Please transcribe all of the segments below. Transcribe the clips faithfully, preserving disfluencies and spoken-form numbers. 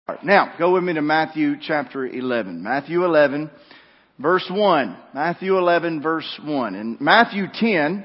Now, go with me to Matthew chapter eleven. Matthew eleven, verse one. Matthew eleven, verse one. In Matthew ten,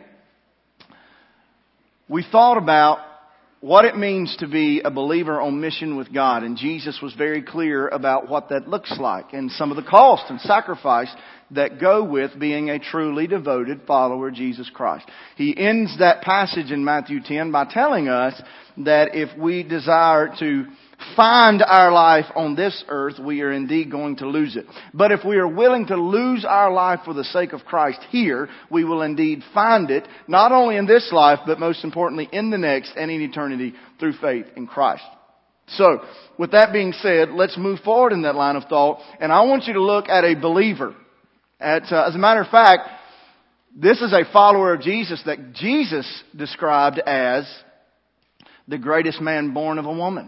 we thought about what it means to be a believer on mission with God. And Jesus was very clear about what that looks like and some of the cost and sacrifice that go with being a truly devoted follower of Jesus Christ. He ends that passage in Matthew ten by telling us that if we desire to find our life on this earth, we are indeed going to lose it. But if we are willing to lose our life for the sake of Christ here, we will indeed find it, not only in this life, but most importantly in the next and in eternity through faith in Christ. So, with that being said, let's move forward in that line of thought. And I want you to look at a believer. At, uh, as a matter of fact, this is a follower of Jesus that Jesus described as the greatest man born of a woman.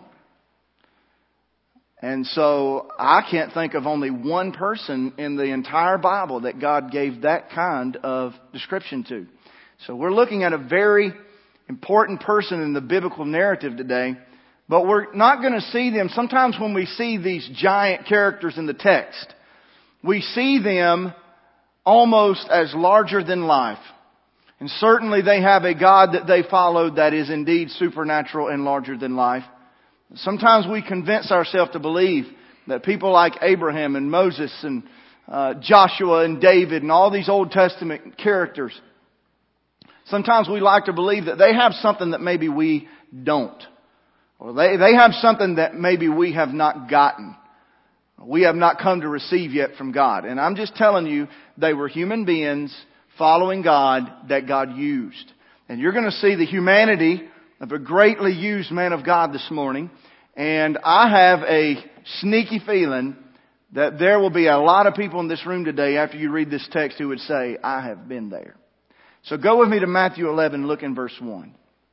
And so I can't think of only one person in the entire Bible that God gave that kind of description to. So we're looking at a very important person in the biblical narrative today, but we're not going to see them. Sometimes when we see these giant characters in the text, we see them almost as larger than life. And certainly they have a God that they follow that is indeed supernatural and larger than life. Sometimes we convince ourselves to believe that people like Abraham and Moses and uh, Joshua and David and all these Old Testament characters, sometimes we like to believe that they have something that maybe we don't. Or they, they have something that maybe we have not gotten. We have not come to receive yet from God. And I'm just telling you, they were human beings following God that God used. And you're going to see the humanity of a greatly used man of God this morning. And I have a sneaky feeling that there will be a lot of people in this room today after you read this text who would say, I have been there. So go with me to Matthew eleven, look in verse one.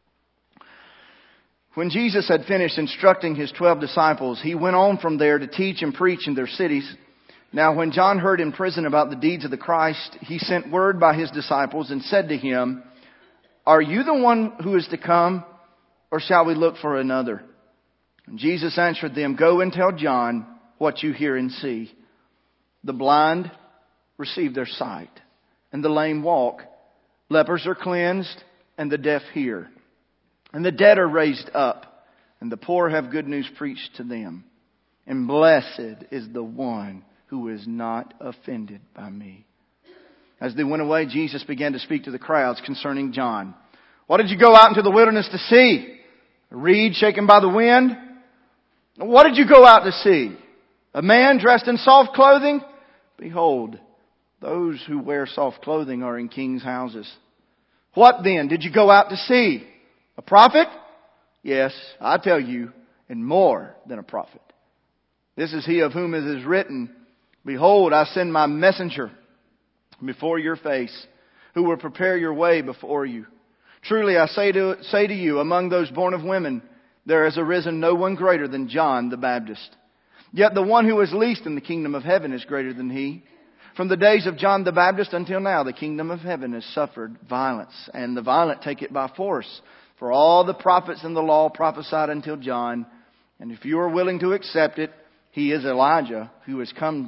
When Jesus had finished instructing his twelve disciples, he went on from there to teach and preach in their cities. Now when John heard in prison about the deeds of the Christ, he sent word by his disciples and said to him, Are you the one who is to come, or shall we look for another? And Jesus answered them, Go and tell John what you hear and see. The blind receive their sight, and the lame walk. Lepers are cleansed, and the deaf hear. And the dead are raised up, and the poor have good news preached to them. And blessed is the one who is not offended by me. As they went away, Jesus began to speak to the crowds concerning John. What did you go out into the wilderness to see? A reed shaken by the wind? What did you go out to see? A man dressed in soft clothing? Behold, those who wear soft clothing are in kings' houses. What then did you go out to see? A prophet? Yes, I tell you, and more than a prophet. This is he of whom it is written, Behold, I send my messenger before your face, who will prepare your way before you. Truly I say to, say to you, among those born of women, there has arisen no one greater than John the Baptist. Yet the one who is least in the kingdom of heaven is greater than he. From the days of John the Baptist until now, the kingdom of heaven has suffered violence, and the violent take it by force. For all the prophets in the law prophesied until John. And if you are willing to accept it, he is Elijah who has come.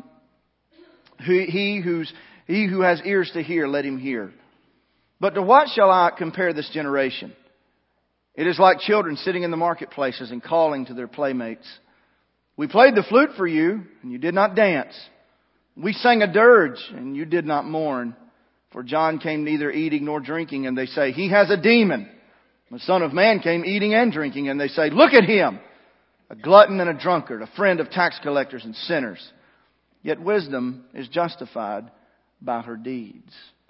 He, he, who's, he who has ears to hear, let him hear. But to what shall I compare this generation? It is like children sitting in the marketplaces and calling to their playmates. We played the flute for you, and you did not dance. We sang a dirge, and you did not mourn. For John came neither eating nor drinking, and they say, He has a demon. The Son of Man came eating and drinking, and they say, Look at him, a glutton and a drunkard, a friend of tax collectors and sinners. Yet wisdom is justified by her deeds.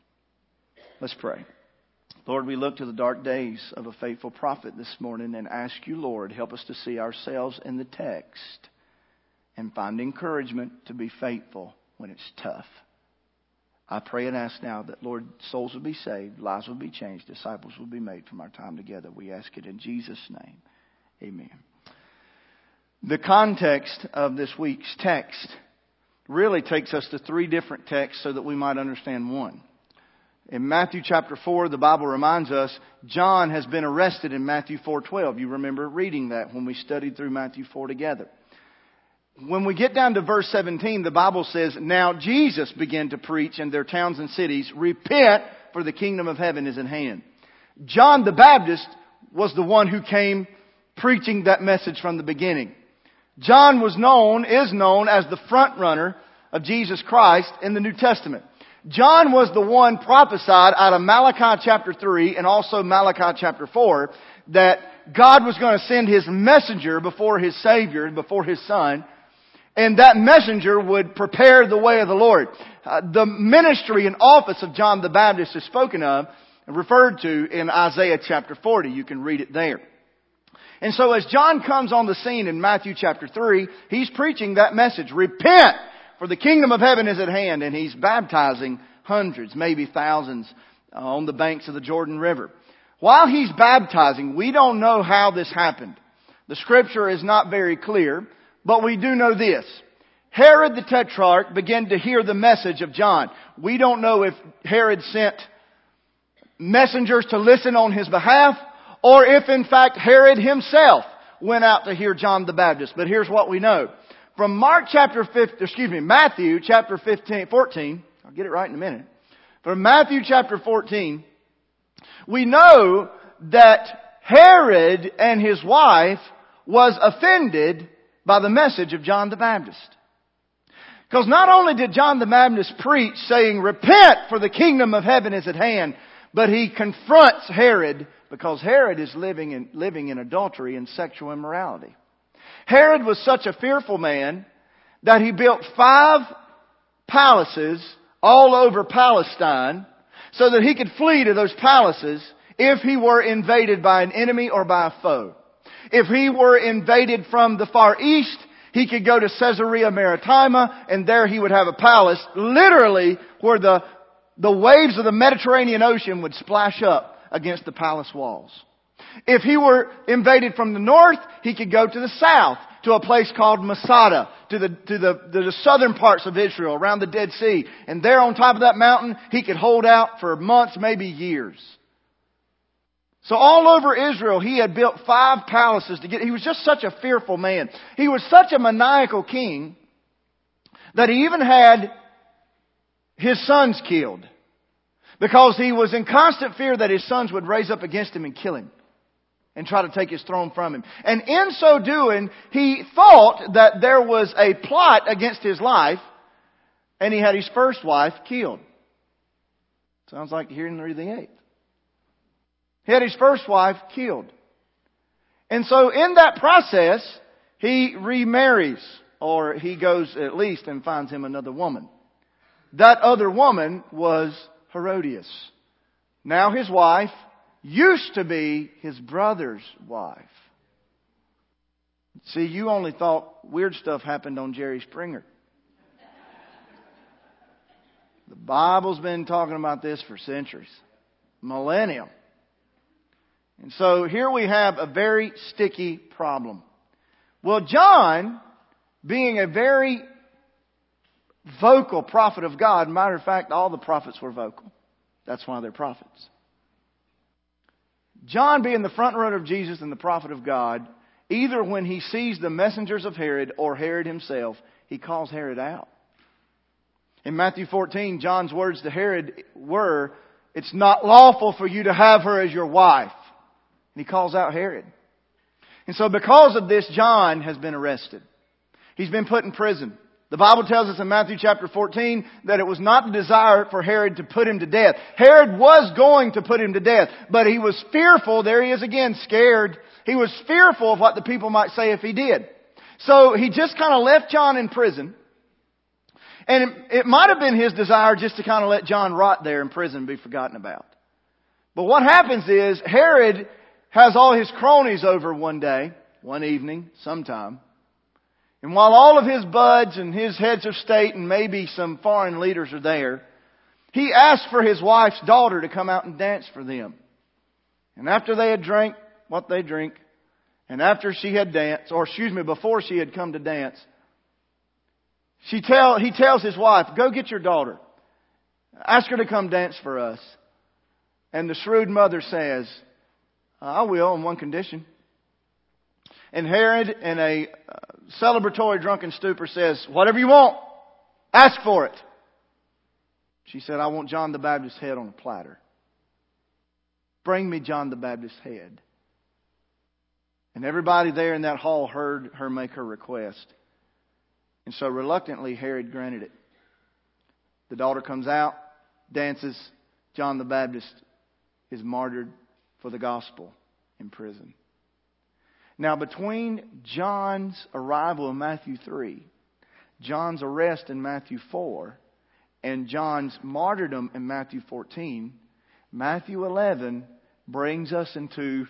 Let's pray. Lord, we look to the dark days of a faithful prophet this morning and ask you, Lord, help us to see ourselves in the text and find encouragement to be faithful when it's tough. I pray and ask now that, Lord, souls will be saved, lives will be changed, disciples will be made from our time together. We ask it in Jesus' name. Amen. The context of this week's text really takes us to three different texts so that we might understand one. In Matthew chapter four, the Bible reminds us John has been arrested in Matthew four twelve. You remember reading that when we studied through Matthew four together. when we get down to verse seventeen, the Bible says, "Now Jesus began to preach in their towns and cities, 'Repent, for the kingdom of heaven is at hand.'" John the Baptist was the one who came preaching that message from the beginning. John was known, is known as the front runner of Jesus Christ in the New Testament. John was the one prophesied out of Malachi chapter three and also Malachi chapter four that God was going to send His messenger before His Savior, before His Son, and that messenger would prepare the way of the Lord. Uh, the ministry and office of John the Baptist is spoken of and referred to in Isaiah chapter forty. You can read it there. And so as John comes on the scene in Matthew chapter three, he's preaching that message. Repent, for the kingdom of heaven is at hand. And he's baptizing hundreds, maybe thousands uh, on the banks of the Jordan River. While he's baptizing, we don't know how this happened. The scripture is not very clear, but we do know this. Herod the Tetrarch began to hear the message of John. We don't know if Herod sent messengers to listen on his behalf, or if in fact Herod himself went out to hear John the Baptist. But here's what we know. From Mark chapter fifteen, excuse me, Matthew chapter fifteen, fourteen, I'll get it right in a minute. From Matthew chapter fourteen, we know that Herod and his wife was offended by the message of John the Baptist. Because not only did John the Baptist preach saying, "Repent, for the kingdom of heaven is at hand," but he confronts Herod because Herod is living in, living in adultery and sexual immorality. Herod was such a fearful man that he built five palaces all over Palestine so that he could flee to those palaces if he were invaded by an enemy or by a foe. If he were invaded from the far east, he could go to Caesarea Maritima, and there he would have a palace literally where the, the waves of the Mediterranean Ocean would splash up against the palace walls. If he were invaded from the north, he could go to the south, to a place called Masada, to the, to the, to the southern parts of Israel, around the Dead Sea. And there on top of that mountain, he could hold out for months, maybe years. So all over Israel, he had built five palaces to get, he was just such a fearful man. He was such a maniacal king that he even had his sons killed. Because he was in constant fear that his sons would raise up against him and kill him. And try to take his throne from him. And in so doing, he thought that there was a plot against his life. And he had his first wife killed. Sounds like Henry the Eighth. He had his first wife killed. And so in that process, he remarries. Or he goes at least and finds him another woman. That other woman was Herodias. Now his wife used to be his brother's wife. See, you only thought weird stuff happened on Jerry Springer. The Bible's been talking about this for centuries. Millennium. And so here we have a very sticky problem. Well, John, being a very vocal prophet of God, matter of fact, all the prophets were vocal. That's why they're prophets. John, being the front runner of Jesus and the prophet of God, either when he sees the messengers of Herod or Herod himself, he calls Herod out. In Matthew fourteen, John's words to Herod were, "It's not lawful for you to have her as your wife." And he calls out Herod. And so because of this, John has been arrested. He's been put in prison. The Bible tells us in Matthew chapter fourteen that it was not the desire for Herod to put him to death. Herod was going to put him to death, but he was fearful. There he is again, scared. He was fearful of what the people might say if he did. So he just kind of left John in prison. And it, it might have been his desire just to kind of let John rot there in prison and be forgotten about. But what happens is Herod has all his cronies over one day, one evening, sometime. And while all of his buds and his heads of state and maybe some foreign leaders are there, he asked for his wife's daughter to come out and dance for them. And after they had drank what they drink, and after she had danced, or excuse me, before she had come to dance, she tell, he tells his wife, "Go get your daughter. Ask her to come dance for us." And the shrewd mother says, "I will on one condition." And Herod, in a uh, celebratory drunken stupor, says, "Whatever you want, ask for it." She said, "I want John the Baptist's head on a platter. Bring me John the Baptist's head." And everybody there in that hall heard her make her request. And so reluctantly, Herod granted it. The daughter comes out, dances. John the Baptist is martyred for the gospel in prison. Now, between John's arrival in Matthew three, John's arrest in Matthew four, and John's martyrdom in Matthew fourteen, Matthew eleven brings us into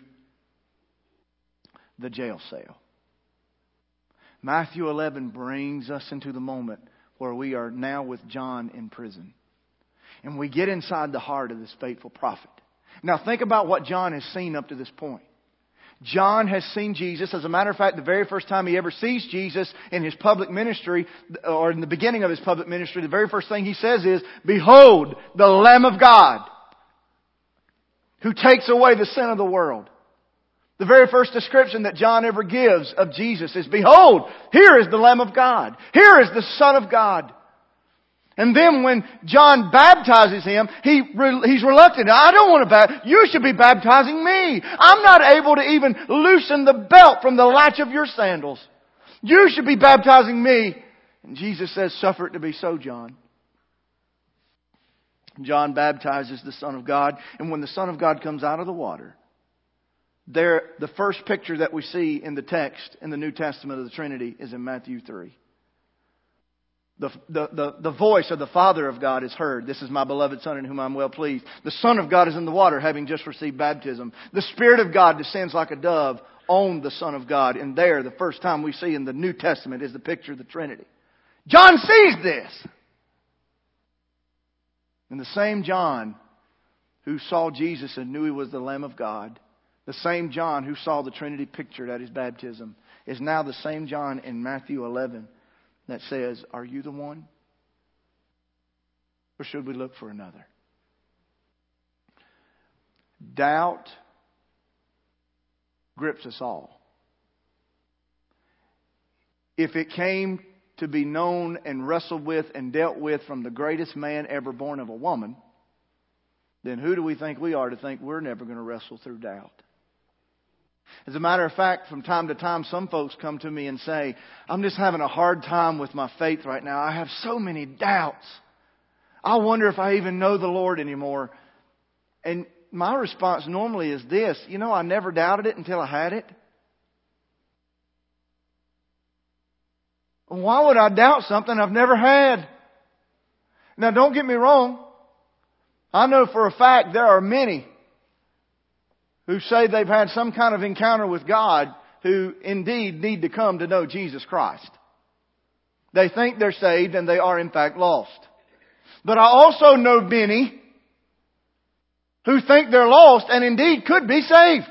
the jail cell. Matthew eleven brings us into the moment where we are now with John in prison. And we get inside the heart of this faithful prophet. Now think about what John has seen up to this point. John has seen Jesus. As a matter of fact, the very first time he ever sees Jesus in his public ministry, or in the beginning of his public ministry, the very first thing he says is, "Behold, the Lamb of God, who takes away the sin of the world." The very first description that John ever gives of Jesus is, "Behold, here is the Lamb of God. Here is the Son of God." And then when John baptizes him, he he's reluctant. "I don't want to baptize. You should be baptizing me. I'm not able to even loosen the belt from the latch of your sandals. You should be baptizing me." And Jesus says, "Suffer it to be so, John." John baptizes the Son of God. And when the Son of God comes out of the water, there, the first picture that we see in the text in the New Testament of the Trinity is in Matthew three. The, the, the, the voice of the Father of God is heard. "This is my beloved Son in whom I'm well pleased." The Son of God is in the water, having just received baptism. The Spirit of God descends like a dove on the Son of God. And there, the first time we see in the New Testament is the picture of the Trinity. John sees this. And the same John who saw Jesus and knew He was the Lamb of God, the same John who saw the Trinity pictured at His baptism, is now the same John in Matthew eleven that says, "Are you the one? Or should we look for another?" Doubt grips us all. If it came to be known and wrestled with and dealt with from the greatest man ever born of a woman, then who do we think we are to think we're never going to wrestle through doubt? As a matter of fact, from time to time, some folks come to me and say, "I'm just having a hard time with my faith right now. I have so many doubts. I wonder if I even know the Lord anymore." And my response normally is this: you know, I never doubted it until I had it. Why would I doubt something I've never had? Now, don't get me wrong. I know for a fact there are many who say they've had some kind of encounter with God who indeed need to come to know Jesus Christ. They think they're saved and they are in fact lost. But I also know many who think they're lost and indeed could be saved.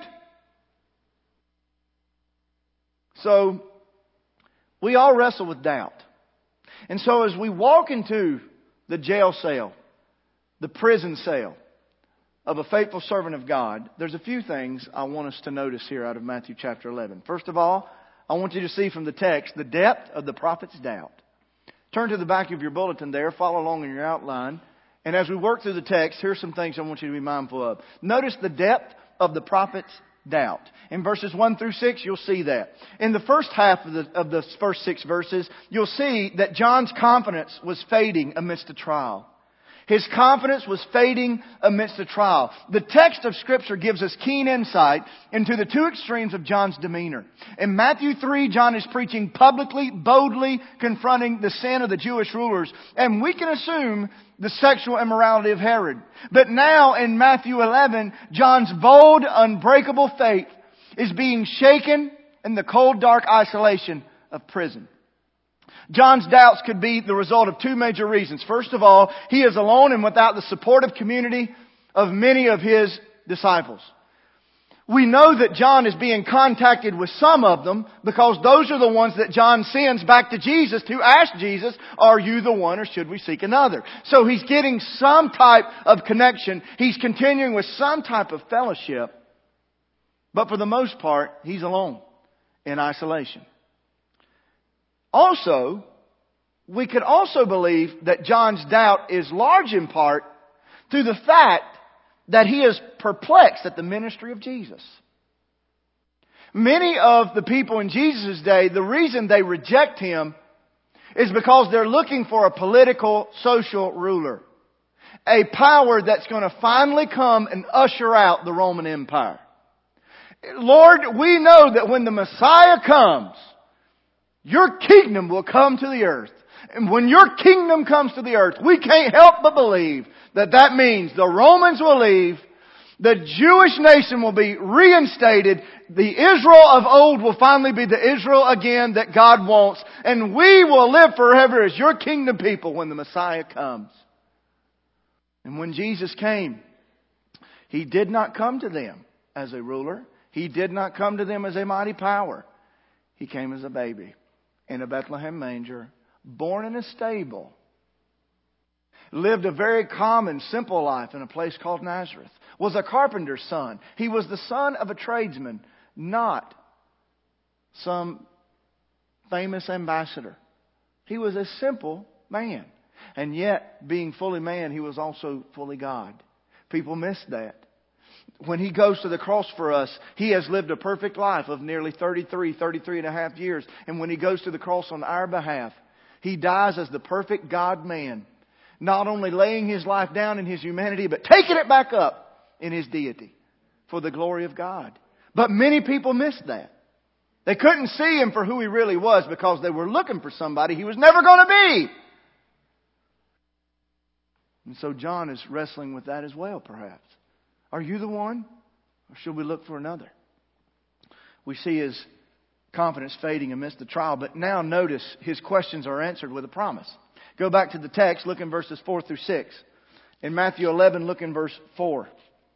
So, we all wrestle with doubt. And so as we walk into the jail cell, the prison cell of a faithful servant of God, there's a few things I want us to notice here out of Matthew chapter eleven. First of all, I want you to see from the text the depth of the prophet's doubt. Turn to the back of your bulletin there, follow along in your outline. And as we work through the text, here's some things I want you to be mindful of. Notice the depth of the prophet's doubt. In verses one through six, you'll see that. In the first half of the, of the first six verses, you'll see that John's confidence was fading amidst a trial. His confidence was fading amidst a trial. The text of Scripture gives us keen insight into the two extremes of John's demeanor. In Matthew three, John is preaching publicly, boldly, confronting the sin of the Jewish rulers. And we can assume the sexual immorality of Herod. But now in Matthew eleven, John's bold, unbreakable faith is being shaken in the cold, dark isolation of prison. John's doubts could be the result of two major reasons. First of all, he is alone and without the supportive community of many of his disciples. We know that John is being contacted with some of them because those are the ones that John sends back to Jesus to ask Jesus, "Are you the one or should we seek another?" So he's getting some type of connection. He's continuing with some type of fellowship. But for the most part, he's alone. in isolation. Also, we could also believe that John's doubt is large in part through the fact that he is perplexed at the ministry of Jesus. Many of the people in Jesus' day, the reason they reject Him is because they're looking for a political, social ruler. A power that's going to finally come and usher out the Roman Empire. Lord, we know that when the Messiah comes, your kingdom will come to the earth. And when your kingdom comes to the earth, we can't help but believe that that means the Romans will leave, the Jewish nation will be reinstated, the Israel of old will finally be the Israel again that God wants, and we will live forever as your kingdom people when the Messiah comes. And when Jesus came, He did not come to them as a ruler. He did not come to them as a mighty power. He came as a baby in a Bethlehem manger, born in a stable. Lived a very common, simple life in a place called Nazareth. Was a carpenter's son. He was the son of a tradesman, not some famous ambassador. He was a simple man. And yet, being fully man, He was also fully God. People miss that. When He goes to the cross for us, He has lived a perfect life of nearly thirty-three, thirty-three and a half years. And when He goes to the cross on our behalf, He dies as the perfect God-man. Not only laying His life down in His humanity, but taking it back up in His deity for the glory of God. But many people missed that. They couldn't see Him for who He really was because they were looking for somebody He was never going to be. And so John is wrestling with that as well, perhaps. Are you the one? Or should we look for another? We see his confidence fading amidst the trial. But now notice his questions are answered with a promise. Go back to the text. Look in verses four through six. In Matthew eleven, look in verse four.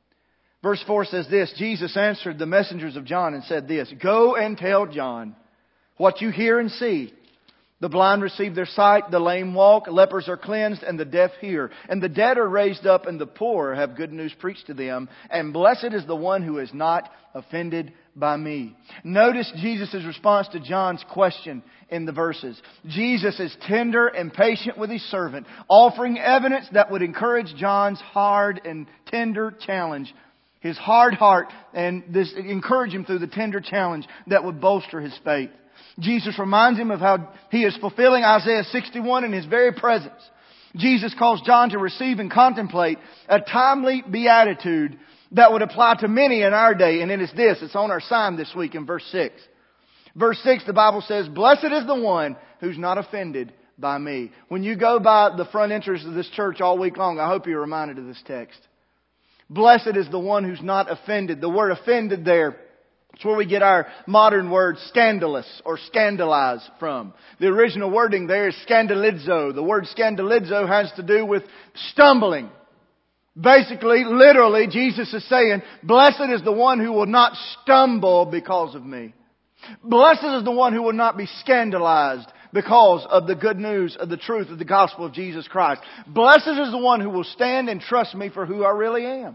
Verse four says this: Jesus answered the messengers of John and said this: Go and tell John what you hear and see. The blind receive their sight, the lame walk, lepers are cleansed, and the deaf hear. And the dead are raised up, and the poor have good news preached to them. And blessed is the one who is not offended by me. Notice Jesus' response to John's question in the verses. Jesus is tender and patient with His servant, offering evidence that would encourage John's hard and tender challenge. His hard heart, and this encourage him through the tender challenge that would bolster his faith. Jesus reminds him of how he is fulfilling Isaiah sixty-one in his very presence. Jesus calls John to receive and contemplate a timely beatitude that would apply to many in our day. And it is this. It's on our sign this week in verse six. Verse six, the Bible says, Blessed is the one who's not offended by me. When you go by the front entrance of this church all week long, I hope you're reminded of this text. Blessed is the one who's not offended. The word offended there, it's where we get our modern word scandalous or scandalize from. The original wording there is scandalizo. The word scandalizo has to do with stumbling. Basically, literally, Jesus is saying, Blessed is the one who will not stumble because of me. Blessed is the one who will not be scandalized because of the good news of the truth of the gospel of Jesus Christ. Blessed is the one who will stand and trust me for who I really am.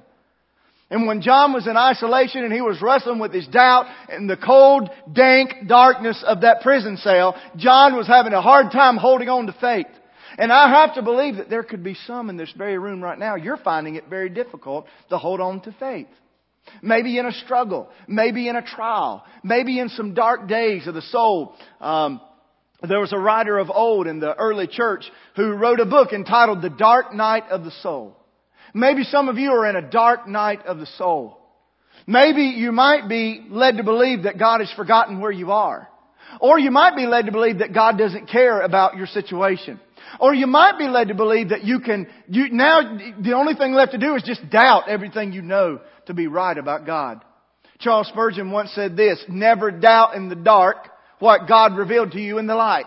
And when John was in isolation and he was wrestling with his doubt in the cold, dank darkness of that prison cell, John was having a hard time holding on to faith. And I have to believe that there could be some in this very room right now. You're finding it very difficult to hold on to faith. Maybe in a struggle. Maybe in a trial. Maybe in some dark days of the soul. Um, there was a writer of old in the early church who wrote a book entitled The Dark Night of the Soul. Maybe some of you are in a dark night of the soul. Maybe you might be led to believe that God has forgotten where you are. Or you might be led to believe that God doesn't care about your situation. Or you might be led to believe that you can, you, now the only thing left to do is just doubt everything you know to be right about God. Charles Spurgeon once said this: Never doubt in the dark what God revealed to you in the light.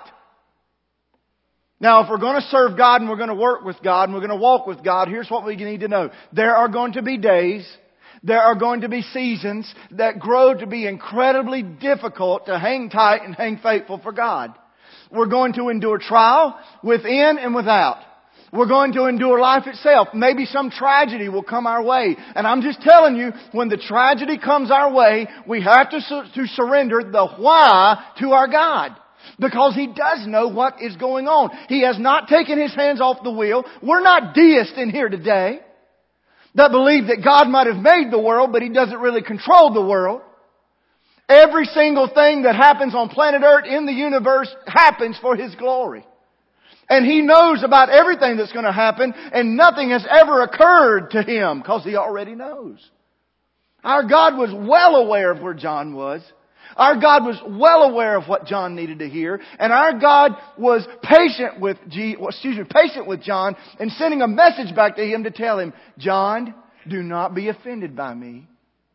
Now, if we're going to serve God and we're going to work with God and we're going to walk with God, here's what we need to know. There are going to be days, there are going to be seasons that grow to be incredibly difficult to hang tight and hang faithful for God. We're going to endure trial within and without. We're going to endure life itself. Maybe some tragedy will come our way. And I'm just telling you, when the tragedy comes our way, we have to, su- to surrender the why to our God. Because He does know what is going on. He has not taken His hands off the wheel. We're not deists in here today that believe that God might have made the world, but He doesn't really control the world. Every single thing that happens on planet Earth in the universe happens for His glory. And He knows about everything that's going to happen, and nothing has ever occurred to Him because He already knows. Our God was well aware of where John was. Our God was well aware of what John needed to hear, and our God was patient with G, excuse me, patient with John and sending a message back to him to tell him, John, do not be offended by me.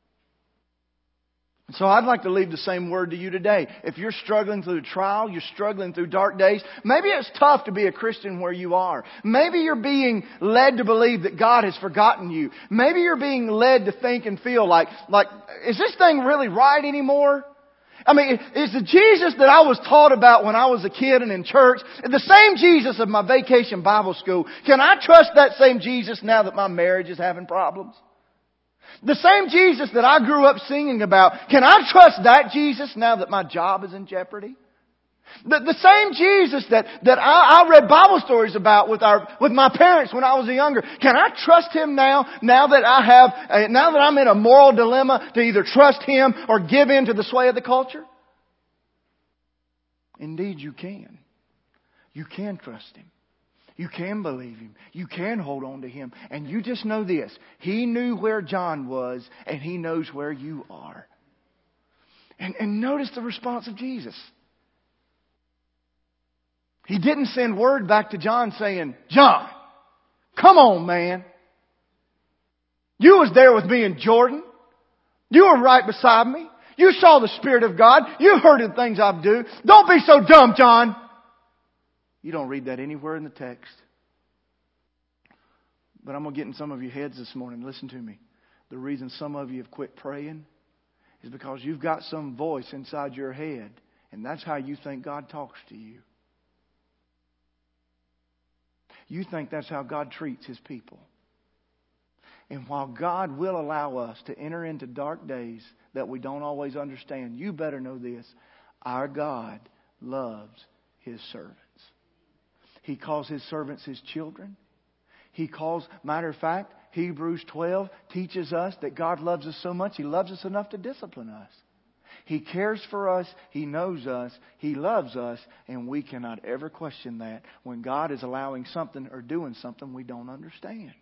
So I'd like to leave the same word to you today. If you're struggling through trial, you're struggling through dark days, maybe it's tough to be a Christian where you are. Maybe you're being led to believe that God has forgotten you. Maybe you're being led to think and feel like, like, is this thing really right anymore? I mean, is the Jesus that I was taught about when I was a kid and in church, the same Jesus of my vacation Bible school, can I trust that same Jesus now that my marriage is having problems? The same Jesus that I grew up singing about, can I trust that Jesus now that my job is in jeopardy? The, the same Jesus that, that I, I read Bible stories about with our, with my parents when I was younger, can I trust Him now, now that I have, uh, now that I'm in a moral dilemma to either trust Him or give in to the sway of the culture? Indeed you can. You can trust Him. You can believe Him. You can hold on to Him. And you just know this. He knew where John was, and He knows where you are. And, and notice the response of Jesus. He didn't send word back to John saying, John, come on, man. You was there with me in Jordan. You were right beside me. You saw the Spirit of God. You heard the things I do. Don't be so dumb, John. You don't read that anywhere in the text. But I'm going to get in some of your heads this morning. Listen to me. The reason some of you have quit praying is because you've got some voice inside your head. And that's how you think God talks to you. You think that's how God treats His people. And while God will allow us to enter into dark days that we don't always understand, you better know this. Our God loves His servants. He calls His servants His children. He calls, matter of fact, Hebrews twelve teaches us that God loves us so much, He loves us enough to discipline us. He cares for us. He knows us. He loves us. And we cannot ever question that when God is allowing something or doing something we don't understand.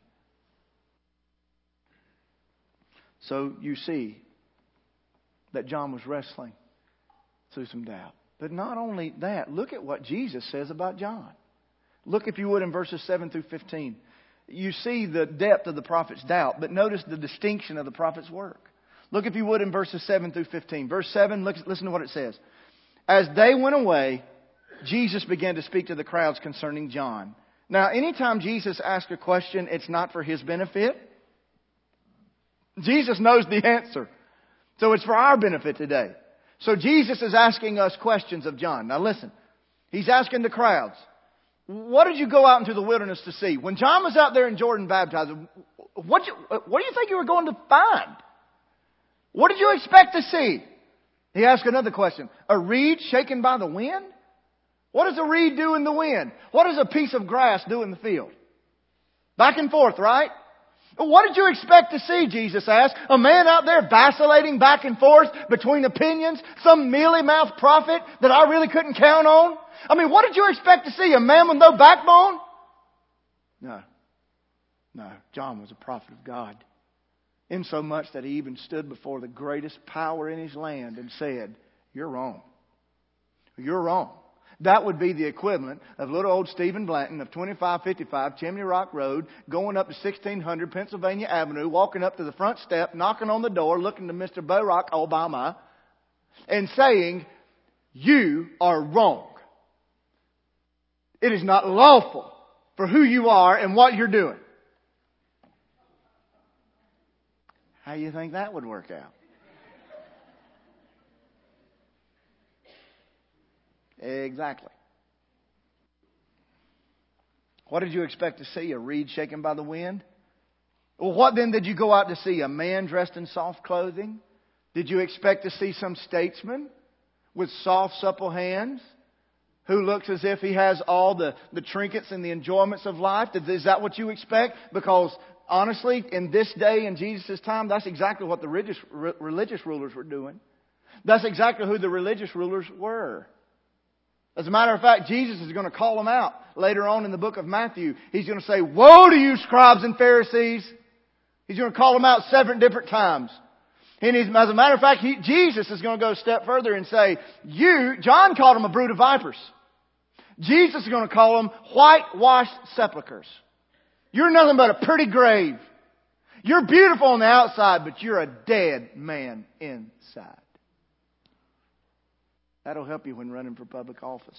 So you see that John was wrestling through some doubt. But not only that, look at what Jesus says about John. Look, if you would, in verses seven through fifteen. You see the depth of the prophet's doubt, but notice the distinction of the prophet's work. Look, if you would, in verses seven through fifteen. Verse seven, look, listen to what it says. As they went away, Jesus began to speak to the crowds concerning John. Now, anytime Jesus asks a question, it's not for His benefit. Jesus knows the answer. So it's for our benefit today. So Jesus is asking us questions of John. Now listen. He's asking the crowds, what did you go out into the wilderness to see? When John was out there in Jordan baptizing, what, you, what do you think you were going to find? What did you expect to see? He asked another question. A reed shaken by the wind? What does a reed do in the wind? What does a piece of grass do in the field? Back and forth, right? What did you expect to see, Jesus asked? A man out there vacillating back and forth between opinions? Some mealy-mouthed prophet that I really couldn't count on? I mean, what did you expect to see? A man with no backbone? No. No. John was a prophet of God. Insomuch that he even stood before the greatest power in his land and said, you're wrong. You're wrong. That would be the equivalent of little old Stephen Blanton of twenty-five fifty-five Chimney Rock Road, going up to sixteen hundred Pennsylvania Avenue, walking up to the front step, knocking on the door, looking to Mister Barack Obama, and saying, you are wrong. It is not lawful for who you are and what you're doing. How do you think that would work out? Exactly. What did you expect to see? A reed shaken by the wind? Well, what then did you go out to see? A man dressed in soft clothing? Did you expect to see some statesman with soft, supple hands who looks as if he has all the, the trinkets and the enjoyments of life? Is that what you expect? Because honestly, in this day, in Jesus' time, that's exactly what the religious, religious rulers were doing. That's exactly who the religious rulers were. As a matter of fact, Jesus is going to call them out later on in the book of Matthew. He's going to say, "Woe to you, scribes and Pharisees." He's going to call them out seven different times. And he's, as a matter of fact, he, Jesus is going to go a step further and say, you, John called them a brood of vipers. Jesus is going to call them whitewashed sepulchres. You're nothing but a pretty grave. You're beautiful on the outside, but you're a dead man inside. That'll help you when running for public office.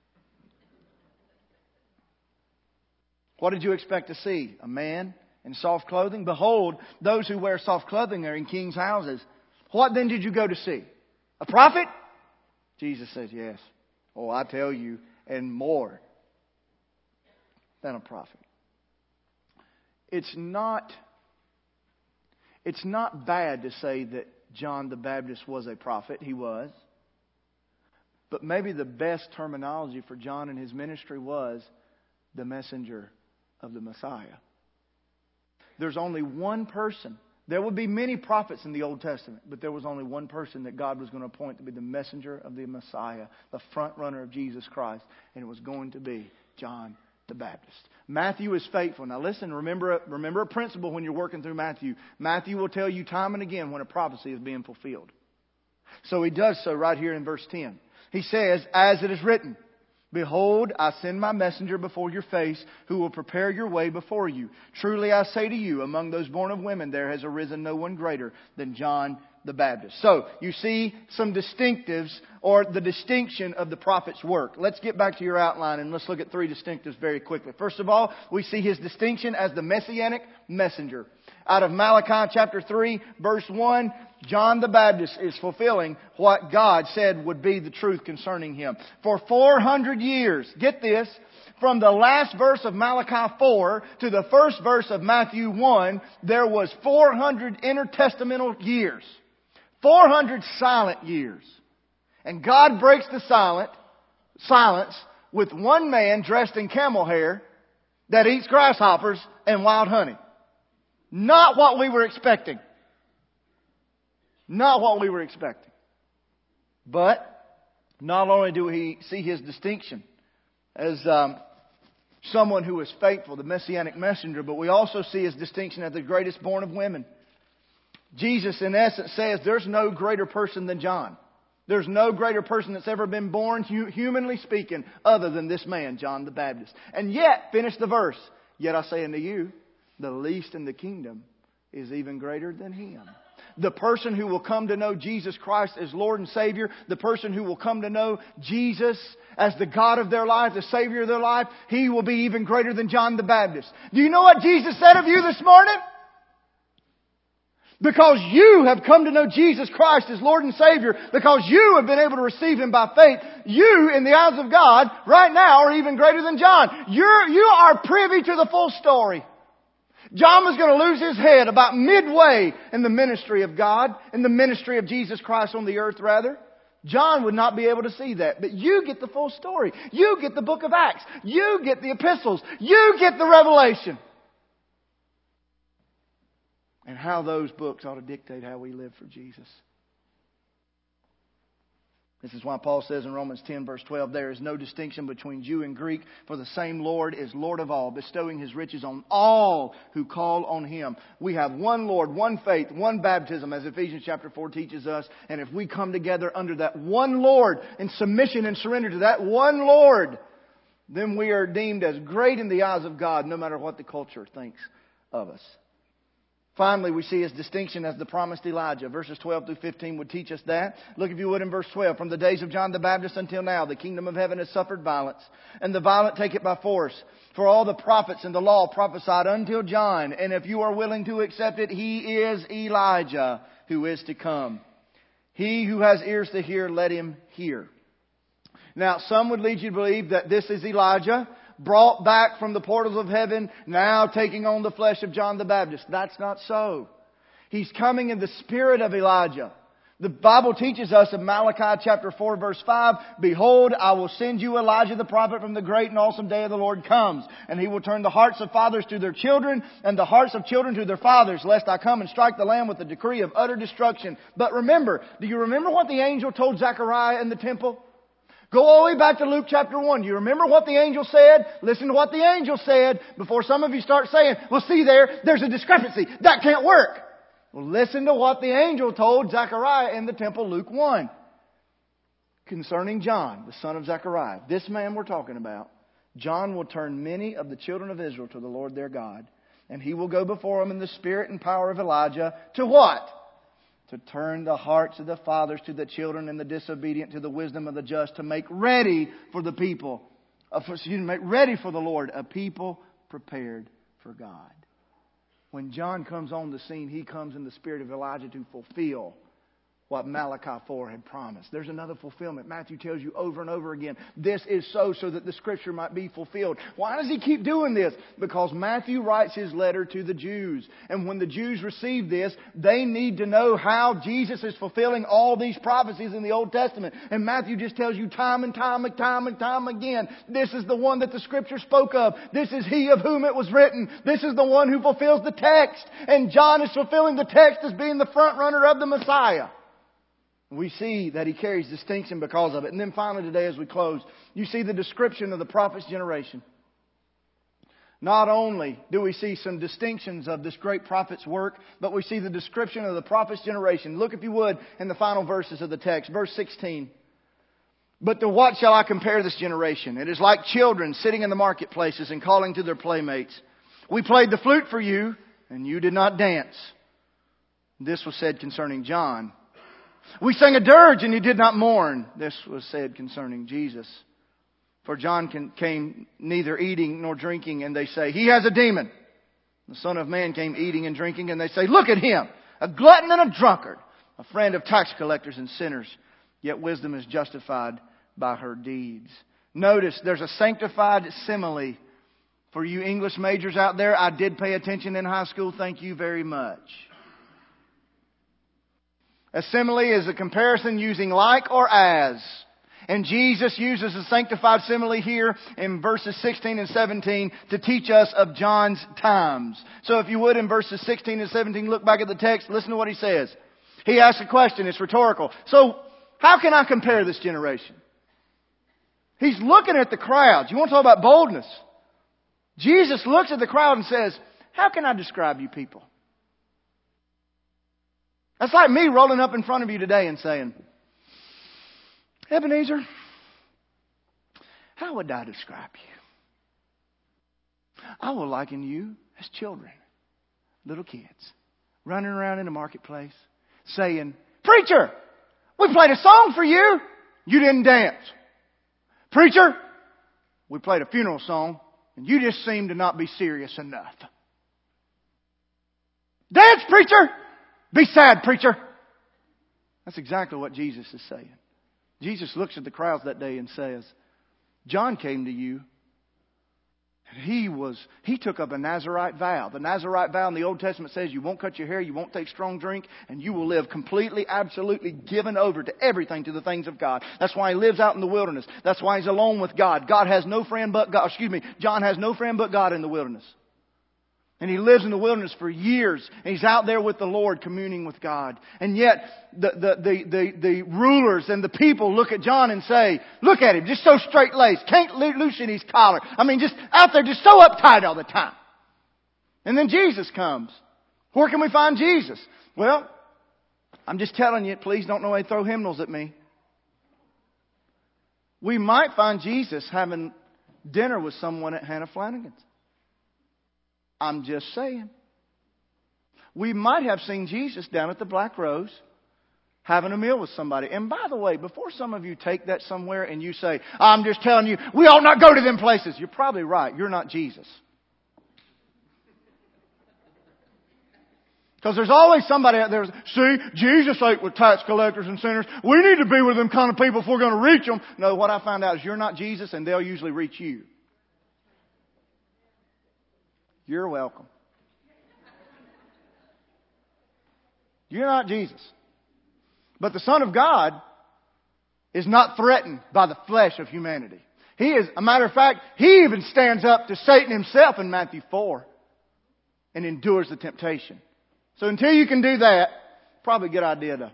What did you expect to see? A man in soft clothing? Behold, those who wear soft clothing are in kings' houses. What then did you go to see? A prophet? Jesus says, yes. Oh, I tell you, and more than a prophet. It's not, it's not bad to say that John the Baptist was a prophet. He was. But maybe the best terminology for John and his ministry was the messenger of the Messiah. There's only one person. There would be many prophets in the Old Testament, but there was only one person that God was going to appoint to be the messenger of the Messiah, the front runner of Jesus Christ, and it was going to be John the Baptist. Matthew is faithful. Now listen, remember, remember a principle when you're working through Matthew. Matthew will tell you time and again when a prophecy is being fulfilled. So he does so right here in verse ten. He says, as it is written, "Behold, I send my messenger before your face, who will prepare your way before you. Truly I say to you, among those born of women, there has arisen no one greater than John the Baptist." So, you see some distinctives, or the distinction of the prophet's work. Let's get back to your outline and let's look at three distinctives very quickly. First of all, we see his distinction as the messianic messenger. Out of Malachi chapter three, verse one, John the Baptist is fulfilling what God said would be the truth concerning him. For four hundred years, get this, from the last verse of Malachi four to the first verse of Matthew one, there was four hundred intertestamental years. four hundred silent years. And God breaks the silent, silence with one man dressed in camel hair that eats grasshoppers and wild honey. Not what we were expecting. Not what we were expecting. But not only do we see his distinction as um, someone who is faithful, the messianic messenger, but we also see his distinction as the greatest born of women. Jesus, in essence, says there's no greater person than John. There's no greater person that's ever been born, humanly speaking, other than this man, John the Baptist. And yet, finish the verse, "Yet I say unto you, the least in the kingdom is even greater than him." The person who will come to know Jesus Christ as Lord and Savior, the person who will come to know Jesus as the God of their life, the Savior of their life, he will be even greater than John the Baptist. Do you know what Jesus said of you this morning? Because you have come to know Jesus Christ as Lord and Savior, because you have been able to receive Him by faith, you, in the eyes of God, right now are even greater than John. You're, you are privy to the full story. John was going to lose his head about midway in the ministry of God, in the ministry of Jesus Christ on the earth, rather. John would not be able to see that. But you get the full story. You get the book of Acts. You get the epistles. You get the revelation. And how those books ought to dictate how we live for Jesus. This is why Paul says in Romans ten verse twelve, "There is no distinction between Jew and Greek, for the same Lord is Lord of all, bestowing His riches on all who call on Him." We have one Lord, one faith, one baptism, as Ephesians chapter four teaches us. And if we come together under that one Lord in submission and surrender to that one Lord, then we are deemed as great in the eyes of God, no matter what the culture thinks of us. Finally, we see his distinction as the promised Elijah. Verses twelve through fifteen would teach us that. Look, if you would, in verse twelve. "From the days of John the Baptist until now, the kingdom of heaven has suffered violence, and the violent take it by force. For all the prophets and the law prophesied until John. And if you are willing to accept it, he is Elijah who is to come. He who has ears to hear, let him hear." Now, some would lead you to believe that this is Elijah. brought back from the portals of heaven, now taking on the flesh of John the Baptist. That's not so. He's coming in the spirit of Elijah. The Bible teaches us in Malachi chapter four verse five, Behold, I will send you Elijah the prophet from the great and awesome day of the Lord comes. And he will turn the hearts of fathers to their children and the hearts of children to their fathers, lest I come and strike the land with a decree of utter destruction. But remember, do you remember what the angel told Zechariah in the temple? Go all the way back to Luke chapter one. Do you remember what the angel said? Listen to what the angel said before some of you start saying, well, see there, there's a discrepancy. That can't work. Well, listen to what the angel told Zechariah in the temple, Luke one. Concerning John, the son of Zechariah. This man we're talking about. John will turn many of the children of Israel to the Lord their God. And he will go before them in the spirit and power of Elijah. To what? To turn the hearts of the fathers to the children and the disobedient to the wisdom of the just. To make ready for the people. Uh, for, excuse me, make ready for the Lord a people prepared for God. When John comes on the scene, he comes in the spirit of Elijah to fulfill what Malachi four had promised. There's another fulfillment. Matthew tells you over and over again, this is so, so that the Scripture might be fulfilled. Why does he keep doing this? Because Matthew writes his letter to the Jews. And when the Jews receive this, they need to know how Jesus is fulfilling all these prophecies in the Old Testament. And Matthew just tells you time and time and time and time again, this is the one that the Scripture spoke of. This is He of whom it was written. This is the one who fulfills the text. And John is fulfilling the text as being the front runner of the Messiah. We see that he carries distinction because of it. And then finally today as we close, you see the description of the prophet's generation. Not only do we see some distinctions of this great prophet's work, but we see the description of the prophet's generation. Look, if you would, in the final verses of the text. Verse sixteen. But to what shall I compare this generation? It is like children sitting in the marketplaces and calling to their playmates. We played the flute for you, and you did not dance. This was said concerning John. We sang a dirge and you did not mourn. This was said concerning Jesus. For John came neither eating nor drinking, and they say, He has a demon. The Son of Man came eating and drinking, and they say, Look at him, a glutton and a drunkard, a friend of tax collectors and sinners. Yet wisdom is justified by her deeds. Notice there's a sanctified simile. For you English majors out there, I did pay attention in high school. Thank you very much. A simile is a comparison using like or as. And Jesus uses a sanctified simile here in verses sixteen and seventeen to teach us of John's times. So if you would, in verses sixteen and seventeen, look back at the text, listen to what he says. He asks a question, it's rhetorical. So, how can I compare this generation? He's looking at the crowds. You want to talk about boldness? Jesus looks at the crowd and says, how can I describe you people? That's like me rolling up in front of you today and saying, Ebenezer, how would I describe you? I will liken you as children, little kids, running around in the marketplace, saying, Preacher, we played a song for you. You didn't dance. Preacher, we played a funeral song, and you just seemed to not be serious enough. Dance, preacher! Be sad, preacher! That's exactly what Jesus is saying. Jesus looks at the crowds that day and says, John came to you. And he was, he took up a Nazirite vow. The Nazirite vow in the Old Testament says you won't cut your hair, you won't take strong drink, and you will live completely, absolutely given over to everything, to the things of God. That's why he lives out in the wilderness. That's why he's alone with God. God has no friend but God. Excuse me, John has no friend but God in the wilderness. And he lives in the wilderness for years. And he's out there with the Lord communing with God. And yet the, the, the, the, the rulers and the people look at John and say, look at him, just so straight-laced. Can't loosen his collar. I mean, just out there, just so uptight all the time. And then Jesus comes. Where can we find Jesus? Well, I'm just telling you, please don't know why they throw hymnals at me. We might find Jesus having dinner with someone at Hannah Flanagan's. I'm just saying. We might have seen Jesus down at the Black Rose having a meal with somebody. And by the way, before some of you take that somewhere and you say, I'm just telling you, we ought not go to them places. You're probably right. You're not Jesus. Because there's always somebody out there, see, Jesus ate with tax collectors and sinners. We need to be with them kind of people if we're going to reach them. No, what I find out is you're not Jesus, and they'll usually reach you. You're welcome. You're not Jesus. But the Son of God is not threatened by the flesh of humanity. He is, a matter of fact, He even stands up to Satan himself in Matthew four and endures the temptation. So until you can do that, probably a good idea to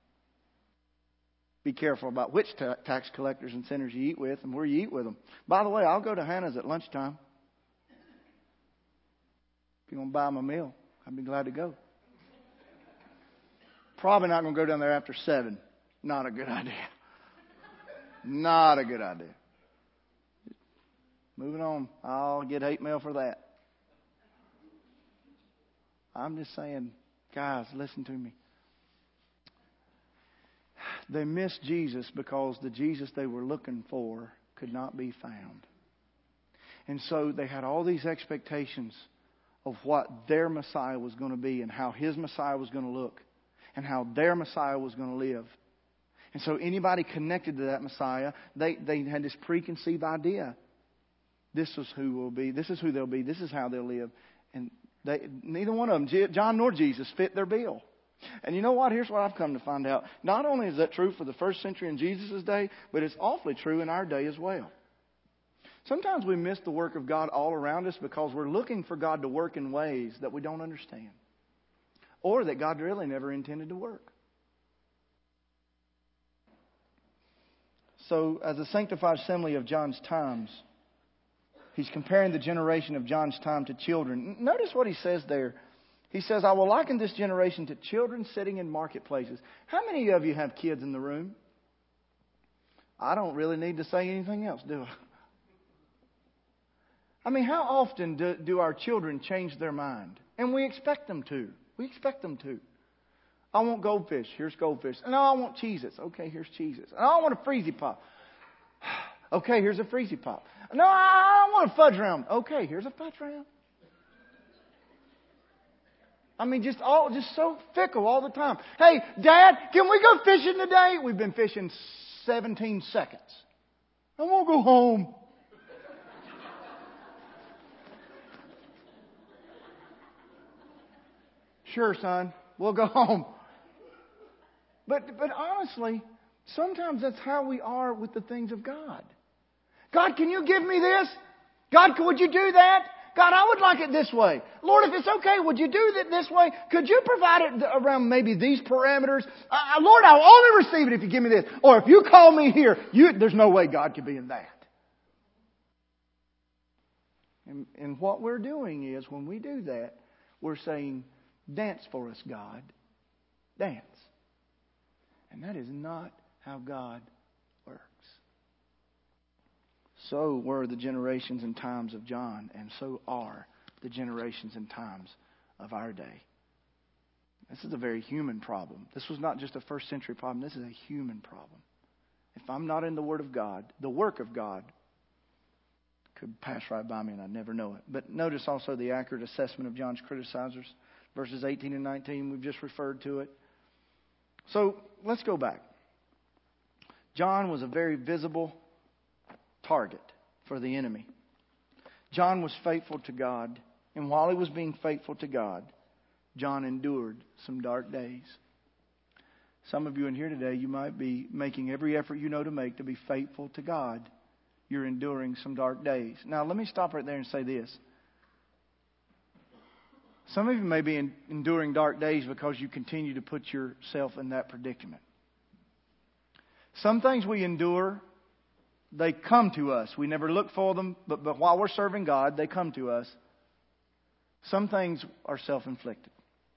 be careful about which ta- tax collectors and sinners you eat with and where you eat with them. By the way, I'll go to Hannah's at lunchtime. If you want to buy them a meal, I'd be glad to go. Probably not going to go down there after seven. Not a good idea. Not a good idea. Moving on. I'll get hate mail for that. I'm just saying, guys, listen to me. They missed Jesus because the Jesus they were looking for could not be found. And so they had all these expectations of what their Messiah was going to be and how His Messiah was going to look and how their Messiah was going to live. And so anybody connected to that Messiah, they, they had this preconceived idea. This is who will be. This is who they'll be. This is how they'll live. And they, neither one of them, John nor Jesus, fit their bill. And you know what? Here's what I've come to find out. Not only is that true for the first century in Jesus' day, but it's awfully true in our day as well. Sometimes we miss the work of God all around us because we're looking for God to work in ways that we don't understand. Or that God really never intended to work. So, as a sanctified assembly of John's times, he's comparing the generation of John's time to children. Notice what he says there. He says, I will liken this generation to children sitting in marketplaces. How many of you have kids in the room? I don't really need to say anything else, do I? I mean, how often do, do our children change their mind? And we expect them to. We expect them to. I want goldfish. Here's goldfish. No, I want Cheez-Its. Okay, here's Cheez-Its. No, I want a Freezy Pop. Okay, here's a Freezy Pop. No, I want a fudge round. Okay, here's a fudge round. I mean, just all, just so fickle all the time. Hey, Dad, can we go fishing today? We've been fishing seventeen seconds. I want to go home. Sure, son, we'll go home. But, but honestly, sometimes that's how we are with the things of God. God, can you give me this? God, would you do that? God, I would like it this way. Lord, if it's okay, would you do it this way? Could you provide it around maybe these parameters? Uh, Lord, I'll only receive it if you give me this. Or if you call me here, you, there's no way God could be in that. And, and what we're doing is, when we do that, we're saying, dance for us, God. Dance. And that is not how God works. So were the generations and times of John, and so are the generations and times of our day. This is a very human problem. This was not just a first century problem. This is a human problem. If I'm not in the Word of God, the work of God could pass right by me and I'd never know it. But notice also the accurate assessment of John's criticizers. Verses eighteen and nineteen, we've just referred to it. So let's go back. John was a very visible target for the enemy. John was faithful to God. And while he was being faithful to God, John endured some dark days. Some of you in here today, you might be making every effort you know to make to be faithful to God. You're enduring some dark days. Now, let me stop right there and say this. Some of you may be in, enduring dark days because you continue to put yourself in that predicament. Some things we endure, they come to us. We never look for them, but, but while we're serving God, they come to us. Some things are self-inflicted.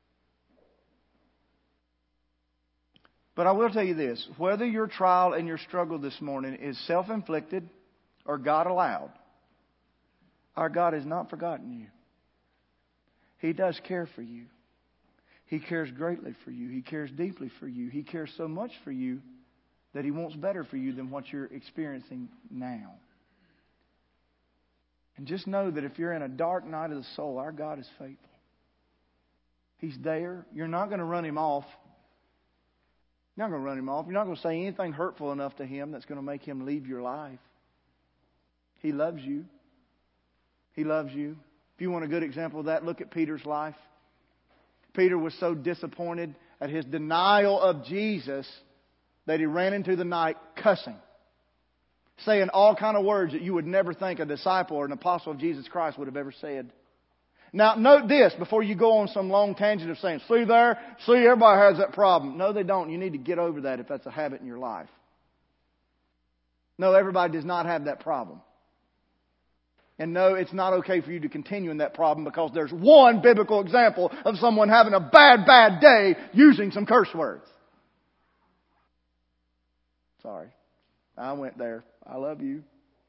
But I will tell you this, whether your trial and your struggle this morning is self-inflicted or God allowed, our God has not forgotten you. He does care for you. He cares greatly for you. He cares deeply for you. He cares so much for you that He wants better for you than what you're experiencing now. And just know that if you're in a dark night of the soul, our God is faithful. He's there. You're not going to run Him off. You're not going to run Him off. You're not going to say anything hurtful enough to Him that's going to make Him leave your life. He loves you. He loves you. If If you want a good example of that, look at Peter's life. Peter was so disappointed at his denial of Jesus that he ran into the night cussing, saying all kind of words that you would never think a disciple or an apostle of Jesus Christ would have ever said. Now, note this before you go on some long tangent of saying, see there, see, everybody has that problem. No, they don't. You need to get over that if that's a habit in your life. No, everybody does not have that problem. And no, it's not okay for you to continue in that problem because there's one biblical example of someone having a bad, bad day using some curse words. Sorry, I went there. I love you.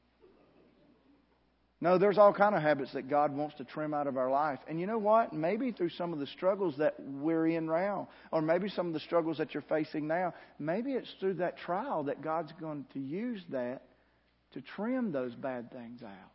No, there's all kind of habits that God wants to trim out of our life. And you know what? Maybe through some of the struggles that we're in now, or maybe some of the struggles that you're facing now, maybe it's through that trial that God's going to use that to trim those bad things out.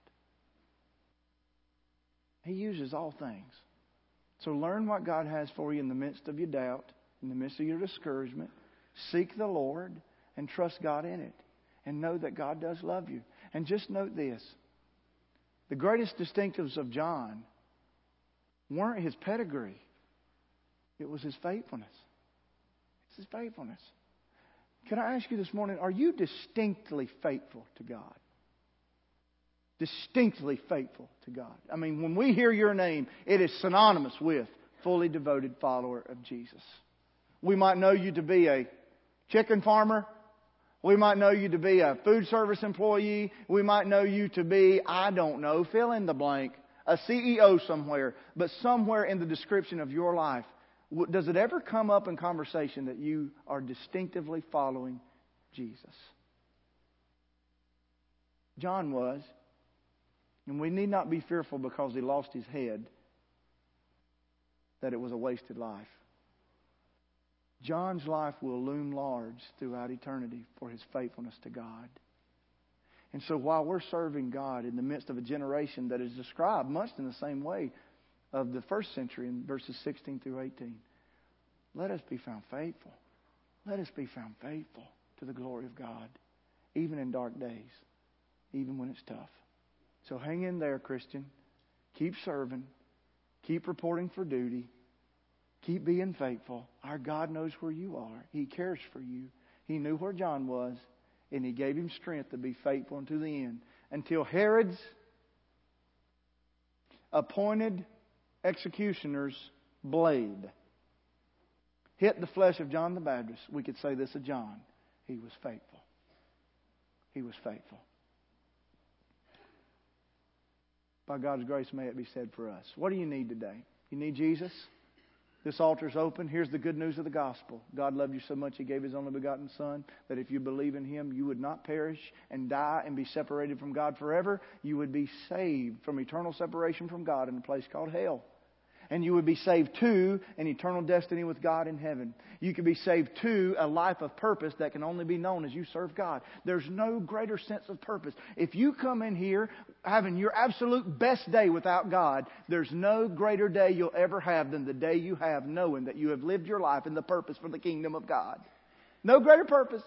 He uses all things. So learn what God has for you in the midst of your doubt, in the midst of your discouragement. Seek the Lord and trust God in it. And know that God does love you. And just note this. The greatest distinctives of John weren't his pedigree. It was his faithfulness. It's his faithfulness. Can I ask you this morning, are you distinctly faithful to God? Distinctly faithful to God. I mean, when we hear your name, it is synonymous with fully devoted follower of Jesus. We might know you to be a chicken farmer. We might know you to be a food service employee. We might know you to be, I don't know, fill in the blank, a C E O somewhere. But somewhere in the description of your life, does it ever come up in conversation that you are distinctively following Jesus? John was. And we need not be fearful because he lost his head that it was a wasted life. John's life will loom large throughout eternity for his faithfulness to God. And so while we're serving God in the midst of a generation that is described much in the same way of the first century in verses sixteen through eighteen, let us be found faithful. Let us be found faithful to the glory of God, even in dark days, even when it's tough. So hang in there, Christian. Keep serving. Keep reporting for duty. Keep being faithful. Our God knows where you are. He cares for you. He knew where John was, and He gave him strength to be faithful unto the end. Until Herod's appointed executioner's blade hit the flesh of John the Baptist, we could say this of John. He was faithful. He was faithful. By God's grace, may it be said for us. What do you need today? You need Jesus? This altar's open. Here's the good news of the gospel. God loved you so much He gave His only begotten Son that if you believe in Him, you would not perish and die and be separated from God forever. You would be saved from eternal separation from God in a place called hell. And you would be saved to an eternal destiny with God in heaven. You could be saved to a life of purpose that can only be known as you serve God. There's no greater sense of purpose. If you come in here having your absolute best day without God, there's no greater day you'll ever have than the day you have knowing that you have lived your life in the purpose for the kingdom of God. No greater purpose.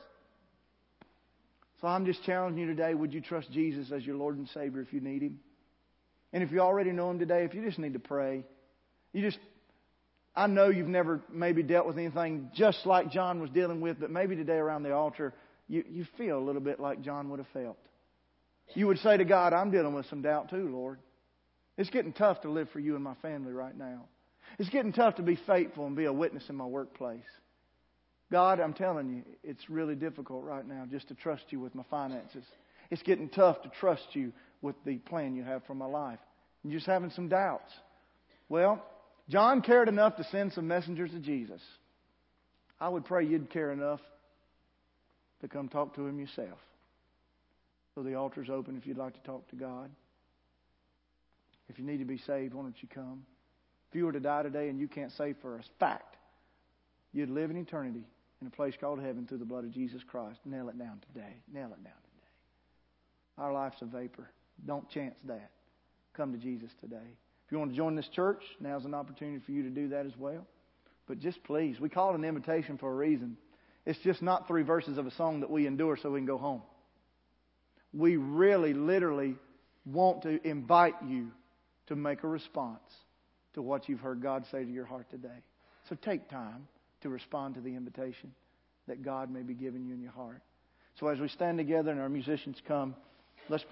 So I'm just challenging you today, would you trust Jesus as your Lord and Savior if you need Him? And if you already know Him today, if you just need to pray, You just, I know you've never maybe dealt with anything just like John was dealing with, but maybe today around the altar, you, you feel a little bit like John would have felt. You would say to God, I'm dealing with some doubt too, Lord. It's getting tough to live for You and my family right now. It's getting tough to be faithful and be a witness in my workplace. God, I'm telling you, it's really difficult right now just to trust You with my finances. It's getting tough to trust You with the plan You have for my life. You're just having some doubts. Well, John cared enough to send some messengers to Jesus. I would pray you'd care enough to come talk to Him yourself. So the altar's open if you'd like to talk to God. If you need to be saved, why don't you come? If you were to die today and you can't say for a fact, you'd live in eternity in a place called heaven through the blood of Jesus Christ. Nail it down today. Nail it down today. Our life's a vapor. Don't chance that. Come to Jesus today. If you want to join this church, now's an opportunity for you to do that as well. But just please, we call it an invitation for a reason. It's just not three verses of a song that we endure so we can go home. We really, literally want to invite you to make a response to what you've heard God say to your heart today. So take time to respond to the invitation that God may be giving you in your heart. So as we stand together and our musicians come, let's